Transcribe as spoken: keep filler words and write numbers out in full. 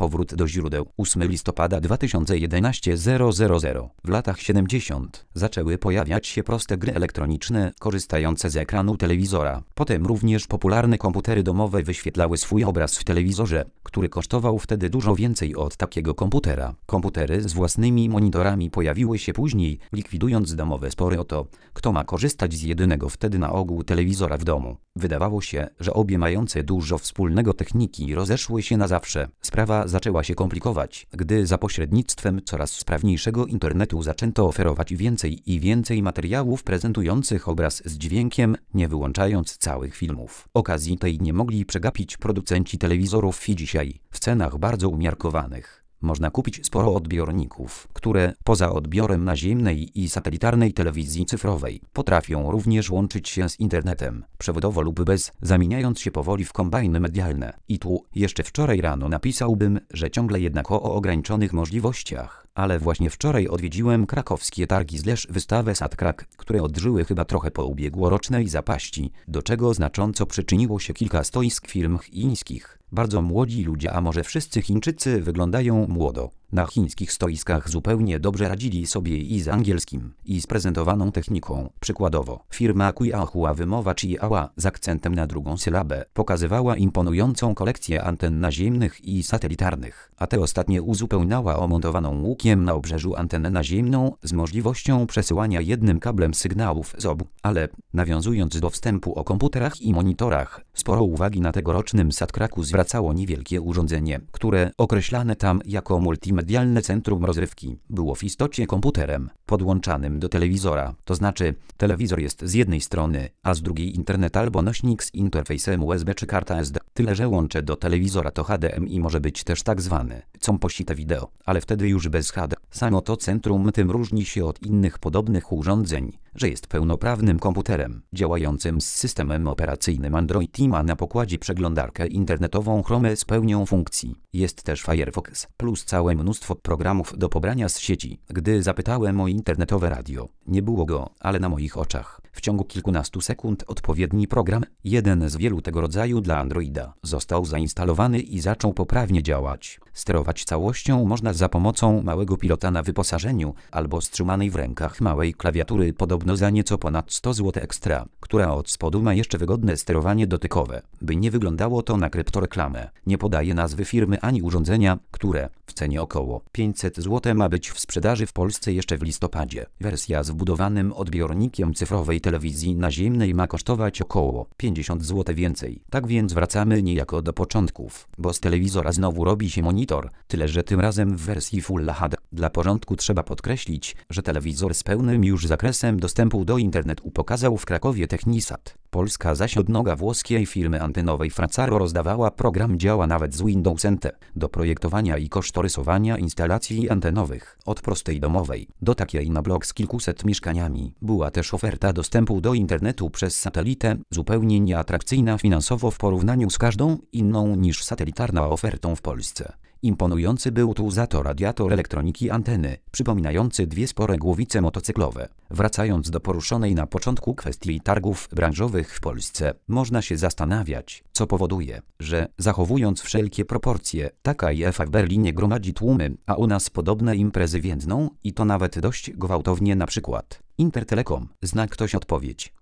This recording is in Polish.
Powrót do źródeł. ósmego listopada dwa tysiące jedenastego. zero zero zero. W latach siedemdziesiątych zaczęły pojawiać się proste gry elektroniczne korzystające z ekranu telewizora. Potem również popularne komputery domowe wyświetlały swój obraz w telewizorze, który kosztował wtedy dużo więcej od takiego komputera. Komputery z własnymi monitorami pojawiły się później, likwidując domowe spory o to, kto ma korzystać z jedynego wtedy na ogół telewizora w domu. Wydawało się, że obie mające dużo wspólnego techniki rozeszły się na zawsze. Sprawa zaczęła się komplikować, gdy za pośrednictwem coraz sprawniejszego internetu zaczęto oferować więcej i więcej materiałów prezentujących obraz z dźwiękiem, nie wyłączając całych filmów. Okazji tej nie mogli przegapić producenci telewizorów i dzisiaj, w cenach bardzo umiarkowanych, można kupić sporo odbiorników, które, poza odbiorem naziemnej i satelitarnej telewizji cyfrowej, potrafią również łączyć się z internetem, przewodowo lub bez, zamieniając się powoli w kombajny medialne. I tu, jeszcze wczoraj rano napisałbym, że ciągle jednak o ograniczonych możliwościach. Ale właśnie wczoraj odwiedziłem krakowskie targi slash wystawę SatKrak, które odżyły chyba trochę po ubiegłorocznej zapaści, do czego znacząco przyczyniło się kilka stoisk firm chińskich. Bardzo młodzi ludzie, a może wszyscy Chińczycy wyglądają młodo. Na chińskich stoiskach zupełnie dobrze radzili sobie i z angielskim, i z prezentowaną techniką. Przykładowo, firma Kuiahua, wymowa Chihuahua z akcentem na drugą sylabę, pokazywała imponującą kolekcję anten naziemnych i satelitarnych, a te ostatnie uzupełniała omontowaną łukiem na obrzeżu antenę naziemną z możliwością przesyłania jednym kablem sygnałów z obu. Ale, nawiązując do wstępu o komputerach i monitorach, sporo uwagi na tegorocznym SatKraku zwracało niewielkie urządzenie, które, określane tam jako multimedialne centrum rozrywki, było w istocie komputerem podłączanym do telewizora. To znaczy, telewizor jest z jednej strony, a z drugiej internet albo nośnik z interfejsem U S B czy karta S D. Tyle, że łącze do telewizora to H D M I może być też tak zwany composite wideo, ale wtedy już bez H D. Samo to centrum tym różni się od innych podobnych urządzeń, że jest pełnoprawnym komputerem, działającym z systemem operacyjnym Android i ma na pokładzie przeglądarkę internetową Chrome z pełnią funkcji. Jest też Firefox, plus całe mnóstwo programów do pobrania z sieci. Gdy zapytałem o internetowe radio, nie było go, ale na moich oczach, w ciągu kilkunastu sekund odpowiedni program, jeden z wielu tego rodzaju dla Androida, został zainstalowany i zaczął poprawnie działać. Sterować całością można za pomocą małego pilota na wyposażeniu albo strzymanej w rękach małej klawiatury, podobno za nieco ponad sto złotych ekstra, która od spodu ma jeszcze wygodne sterowanie dotykowe. By nie wyglądało to na kryptoreklamę, nie podaje nazwy firmy ani urządzenia, które, w cenie około pięćset złotych, ma być w sprzedaży w Polsce jeszcze w listopadzie. Wersja z wbudowanym odbiornikiem cyfrowej telewizji naziemnej ma kosztować około pięćdziesiąt złotych więcej. Tak więc wracamy niejako do początków, bo z telewizora znowu robi się monitor, tyle że tym razem w wersji Full H D. Dla porządku trzeba podkreślić, że telewizor z pełnym już zakresem dostępu do internetu pokazał w Krakowie Technisat. Polska zaś odnoga włoskiej firmy antenowej Fracaro rozdawała program, działa nawet z Windows N T, do projektowania i kosztorysowania instalacji antenowych, od prostej domowej do takiej na blok z kilkuset mieszkaniami. Była też oferta dostępu do internetu przez satelitę, zupełnie nieatrakcyjna finansowo w porównaniu z każdą inną niż satelitarna ofertą w Polsce. Imponujący był tu za to radiator elektroniki anteny, przypominający dwie spore głowice motocyklowe. Wracając do poruszonej na początku kwestii targów branżowych w Polsce, można się zastanawiać, co powoduje, że, zachowując wszelkie proporcje, taka I F A w Berlinie gromadzi tłumy, a u nas podobne imprezy więdną, i to nawet dość gwałtownie. Na przykład Intertelekom. Zna ktoś odpowiedź?